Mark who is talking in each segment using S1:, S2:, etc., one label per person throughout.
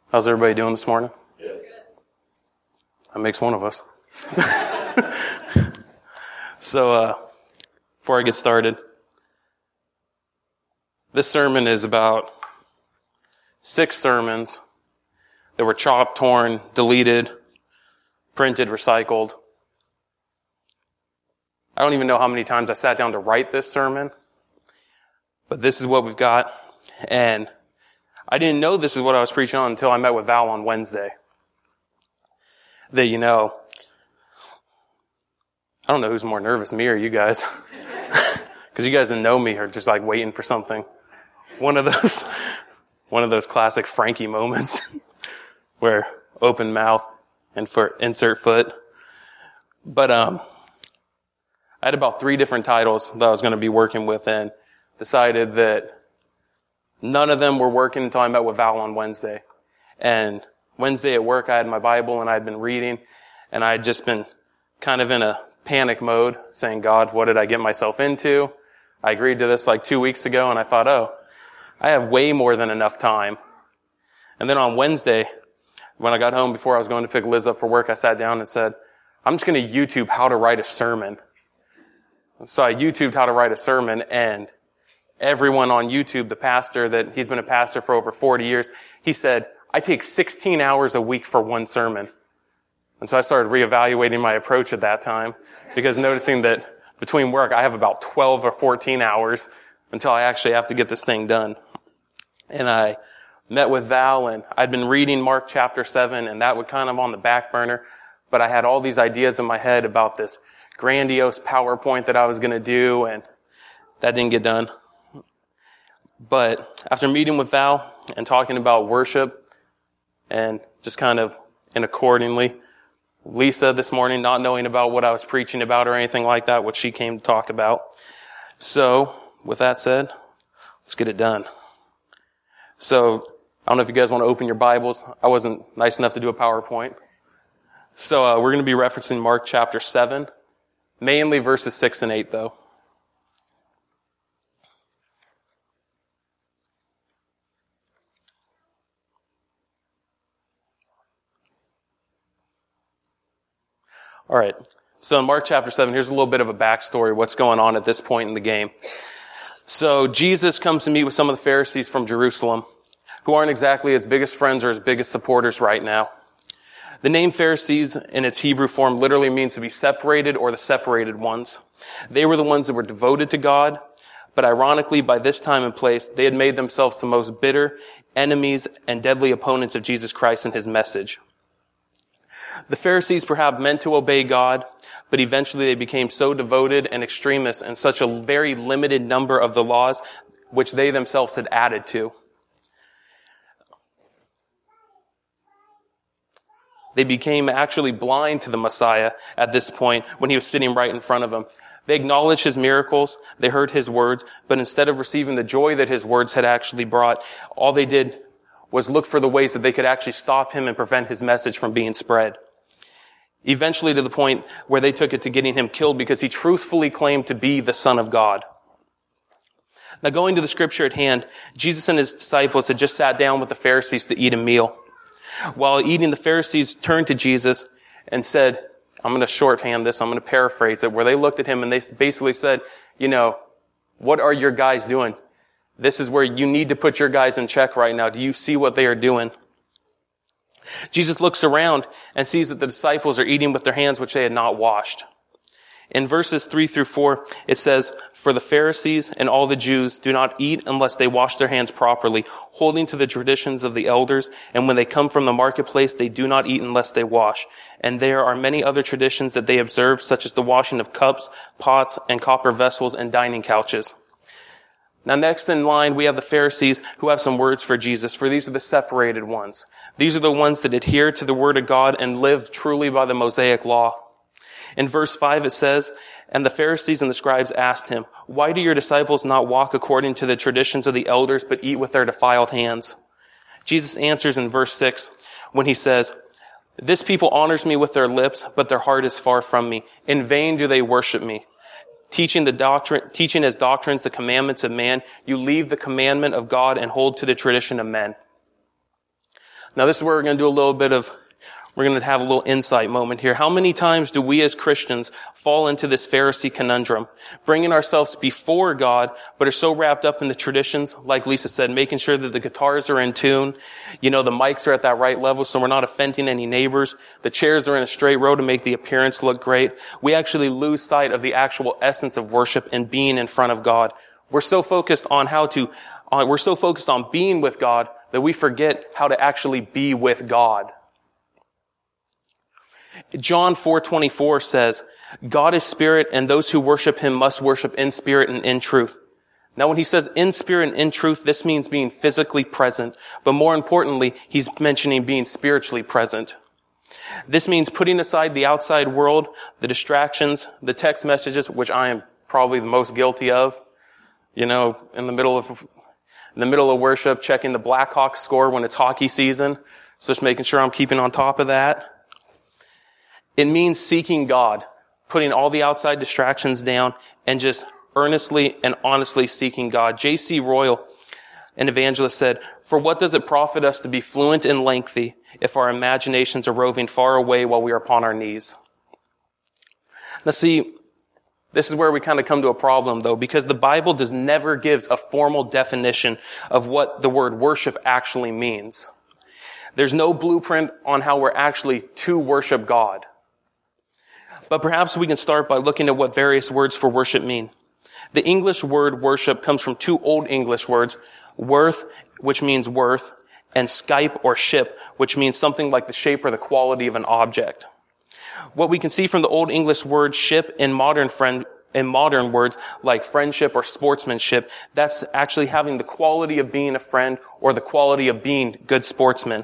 S1: How's everybody doing this morning?
S2: Good.
S1: That makes one of us. So, before I get started, this sermon is about 6 sermons that were chopped, torn, deleted, printed, recycled. I don't even know how many times I sat down to write this sermon, but this is what we've got. And I didn't know this is what I was preaching on until I met with Val on Wednesday. That, I don't know who's more nervous, me or you guys. Because you guys that know me are just like waiting for something. One of those classic Frankie moments where open mouth and insert foot. But I had about 3 different titles that I was going to be working with and decided that none of them were working until I met with Val on Wednesday. And Wednesday at work, I had my Bible and I had been reading, and I had just been kind of in a panic mode, saying, God, what did I get myself into? I agreed to this like 2 weeks ago, and I thought, I have way more than enough time. And then on Wednesday, when I got home before I was going to pick Liz up for work, I sat down and said, I'm just going to YouTube how to write a sermon. So I YouTubed how to write a sermon, and everyone on YouTube, the pastor, that he's been a pastor for over 40 years, he said, I take 16 hours a week for one sermon. And so I started reevaluating my approach at that time, because noticing that between work, I have about 12 or 14 hours until I actually have to get this thing done. And I met with Val, and I'd been reading Mark chapter 7, and that was kind of on the back burner, but I had all these ideas in my head about this grandiose PowerPoint that I was going to do, and that didn't get done. But after meeting with Val and talking about worship and just kind of in accordingly, Lisa this morning not knowing about what I was preaching about or anything like that, what she came to talk about. So with that said, let's get it done. So I don't know if you guys want to open your Bibles. I wasn't nice enough to do a PowerPoint. So we're going to be referencing Mark chapter 7, mainly verses 6 and 8 though. All right. So in Mark chapter 7, here's a little bit of a backstory, what's going on at this point in the game. So Jesus comes to meet with some of the Pharisees from Jerusalem, who aren't exactly his biggest friends or his biggest supporters right now. The name Pharisees in its Hebrew form literally means to be separated or the separated ones. They were the ones that were devoted to God, but ironically, by this time and place, they had made themselves the most bitter enemies and deadly opponents of Jesus Christ and his message. The Pharisees perhaps meant to obey God, but eventually they became so devoted and extremist in such a very limited number of the laws which they themselves had added to. They became actually blind to the Messiah at this point when he was sitting right in front of them. They acknowledged his miracles, they heard his words, but instead of receiving the joy that his words had actually brought, all they did was look for the ways that they could actually stop him and prevent his message from being spread. Eventually to the point where they took it to getting him killed because he truthfully claimed to be the Son of God. Now going to the scripture at hand, Jesus and his disciples had just sat down with the Pharisees to eat a meal. While eating, the Pharisees turned to Jesus and said, I'm going to shorthand this, I'm going to paraphrase it, where they looked at him and they basically said, what are your guys doing? This is where you need to put your guys in check right now. Do you see what they are doing? Jesus looks around and sees that the disciples are eating with their hands which they had not washed. In verses 3 through 4, it says, For the Pharisees and all the Jews do not eat unless they wash their hands properly, holding to the traditions of the elders, and when they come from the marketplace, they do not eat unless they wash. And there are many other traditions that they observe, such as the washing of cups, pots, and copper vessels, and dining couches. Now next in line, we have the Pharisees who have some words for Jesus, for these are the separated ones. These are the ones that adhere to the Word of God and live truly by the Mosaic law. In verse 5 it says, And the Pharisees and the scribes asked him, Why do your disciples not walk according to the traditions of the elders, but eat with their defiled hands? Jesus answers in verse 6 when he says, This people honors me with their lips, but their heart is far from me. In vain do they worship me. Teaching as doctrines the commandments of man, you leave the commandment of God and hold to the tradition of men. Now this is where we're going to have a little insight moment here. How many times do we as Christians fall into this Pharisee conundrum, bringing ourselves before God, but are so wrapped up in the traditions, like Lisa said, making sure that the guitars are in tune, the mics are at that right level so we're not offending any neighbors, the chairs are in a straight row to make the appearance look great. We actually lose sight of the actual essence of worship and being in front of God. We're so focused on being with God that we forget how to actually be with God. John 4:24 says, God is spirit, and those who worship him must worship in spirit and in truth. Now when he says in spirit and in truth, this means being physically present. But more importantly, he's mentioning being spiritually present. This means putting aside the outside world, the distractions, the text messages, which I am probably the most guilty of. In the middle of worship, checking the Blackhawks score when it's hockey season. So just making sure I'm keeping on top of that. It means seeking God, putting all the outside distractions down and just earnestly and honestly seeking God. J.C. Royal, an evangelist, said, "For what does it profit us to be fluent and lengthy if our imaginations are roving far away while we are upon our knees?" Now see, this is where we kind of come to a problem though, because the Bible never gives a formal definition of what the word worship actually means. There's no blueprint on how we're actually to worship God. But perhaps we can start by looking at what various words for worship mean. The English word worship comes from two Old English words, worth, which means worth, and skype or ship, which means something like the shape or the quality of an object. What we can see from the Old English word ship in modern words like friendship or sportsmanship, that's actually having the quality of being a friend or the quality of being good sportsmen.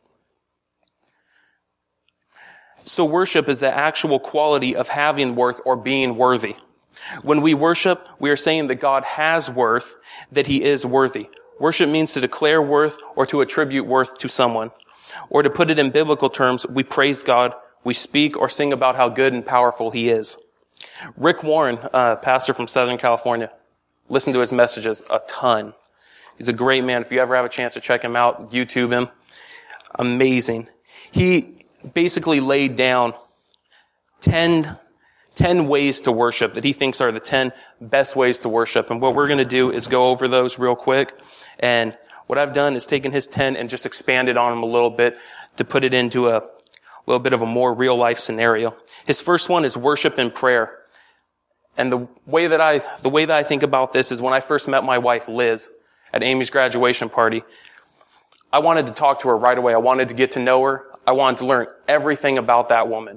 S1: So worship is the actual quality of having worth or being worthy. When we worship, we are saying that God has worth, that he is worthy. Worship means to declare worth or to attribute worth to someone. Or to put it in biblical terms, we praise God, we speak or sing about how good and powerful he is. Rick Warren, pastor from Southern California, listen to his messages a ton. He's a great man. If you ever have a chance to check him out, YouTube him. Amazing. He basically laid down 10 ways to worship that he thinks are the 10 best ways to worship. And what we're going to do is go over those real quick. And what I've done is taken his 10 and just expanded on them a little bit to put it into a little bit of a more real life scenario. His first one is worship and prayer. And the way that I think about this is when I first met my wife, Liz, at Amy's graduation party, I wanted to talk to her right away. I wanted to get to know her. I wanted to learn everything about that woman.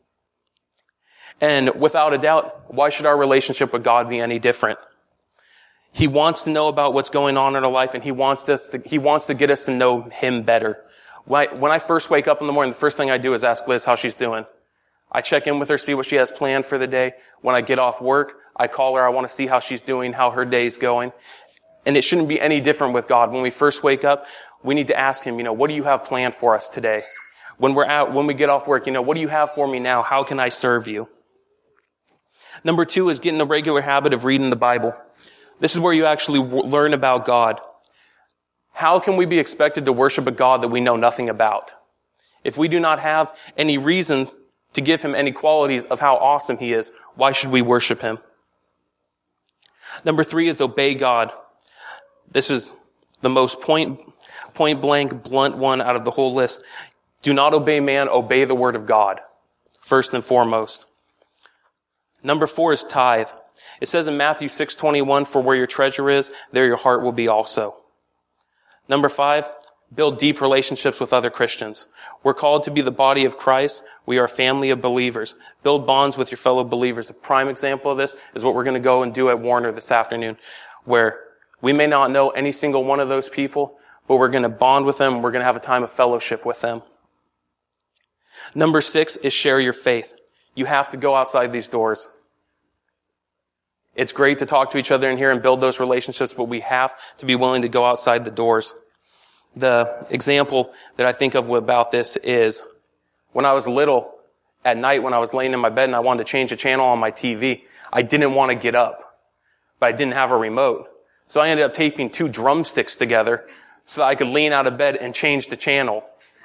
S1: And without a doubt, why should our relationship with God be any different? He wants to know about what's going on in our life, and he wants to get us to know him better. When I first wake up in the morning, the first thing I do is ask Liz how she's doing. I check in with her, see what she has planned for the day. When I get off work, I call her. I want to see how she's doing, how her day's going. And it shouldn't be any different with God. When we first wake up, we need to ask him, what do you have planned for us today? When we get off work, what do you have for me now? How can I serve you? Number 2 is getting a regular habit of reading the Bible. This is where you actually learn about God. How can we be expected to worship a God that we know nothing about? If we do not have any reason to give him any qualities of how awesome he is, why should we worship him? Number 3 is obey God. This is the most point blank, blunt one out of the whole list. Do not obey man, obey the word of God, first and foremost. Number 4 is tithe. It says in Matthew 6:21, for where your treasure is, there your heart will be also. Number 5, build deep relationships with other Christians. We're called to be the body of Christ. We are a family of believers. Build bonds with your fellow believers. A prime example of this is what we're going to go and do at Warner this afternoon, where we may not know any single one of those people, but we're going to bond with them. We're going to have a time of fellowship with them. Number 6 is share your faith. You have to go outside these doors. It's great to talk to each other in here and build those relationships, but we have to be willing to go outside the doors. The example that I think of about this is when I was little, at night when I was laying in my bed and I wanted to change a channel on my TV, I didn't want to get up, but I didn't have a remote. So I ended up taping 2 drumsticks together so that I could lean out of bed and change the channel.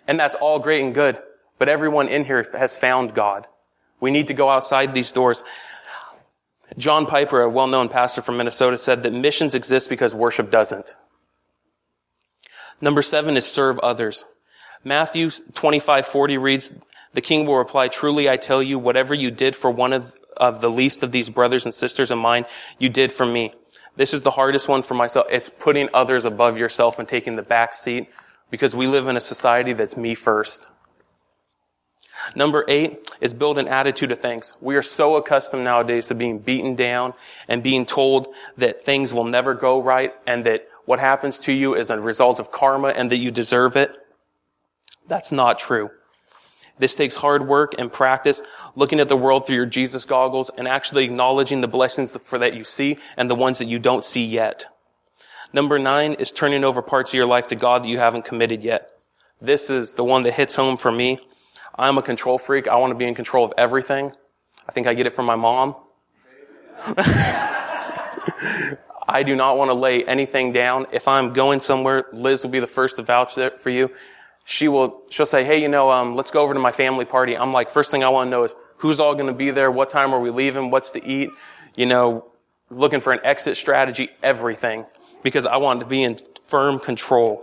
S1: And that's all great and good. But everyone in here has found God. We need to go outside these doors. John Piper, a well-known pastor from Minnesota, said that missions exist because worship doesn't. Number 7 is serve others. Matthew 25:40 reads, "The king will reply, 'Truly I tell you, whatever you did for one of the least of these brothers and sisters of mine, you did for me.'" This is the hardest one for myself. It's putting others above yourself and taking the back seat, because we live in a society that's me first. Number 8 is build an attitude of thanks. We are so accustomed nowadays to being beaten down and being told that things will never go right and that what happens to you is a result of karma and that you deserve it. That's not true. This takes hard work and practice, looking at the world through your Jesus goggles and actually acknowledging the blessings that you see and the ones that you don't see yet. Number 9 is turning over parts of your life to God that you haven't committed yet. This is the one that hits home for me. I'm a control freak. I want to be in control of everything. I think I get it from my mom. I do not want to lay anything down. If I'm going somewhere, Liz will be the first to vouch for you. She'll say, "Hey, let's go over to my family party." I'm like, first thing I want to know is who's all going to be there? What time are we leaving? What's to eat? Looking for an exit strategy, everything, because I want to be in firm control.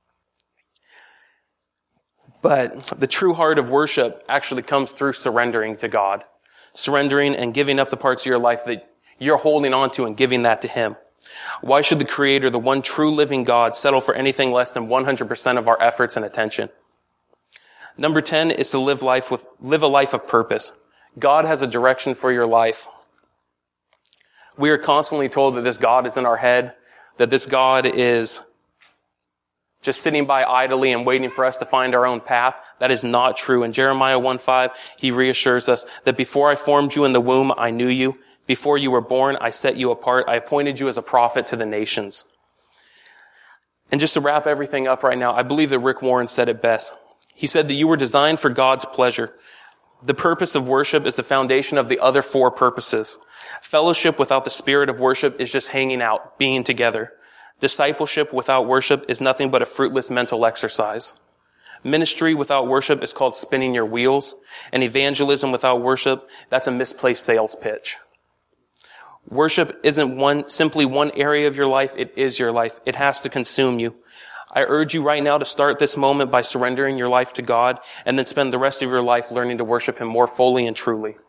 S1: But the true heart of worship actually comes through surrendering to God. Surrendering and giving up the parts of your life that you're holding on to and giving that to Him. Why should the Creator, the one true living God, settle for anything less than 100% of our efforts and attention? Number 10 is to live a life of purpose. God has a direction for your life. We are constantly told that this God is in our head, that this God is just sitting by idly and waiting for us to find our own path. That is not true. In Jeremiah 1:5, He reassures us that before I formed you in the womb, I knew you. Before you were born, I set you apart. I appointed you as a prophet to the nations. And just to wrap everything up right now, I believe that Rick Warren said it best. He said that you were designed for God's pleasure. The purpose of worship is the foundation of the other 4 purposes. Fellowship without the spirit of worship is just hanging out, being together. Discipleship without worship is nothing but a fruitless mental exercise. Ministry without worship is called spinning your wheels. And evangelism without worship, that's a misplaced sales pitch. Worship isn't simply one area of your life. It is your life. It has to consume you. I urge you right now to start this moment by surrendering your life to God and then spend the rest of your life learning to worship Him more fully and truly.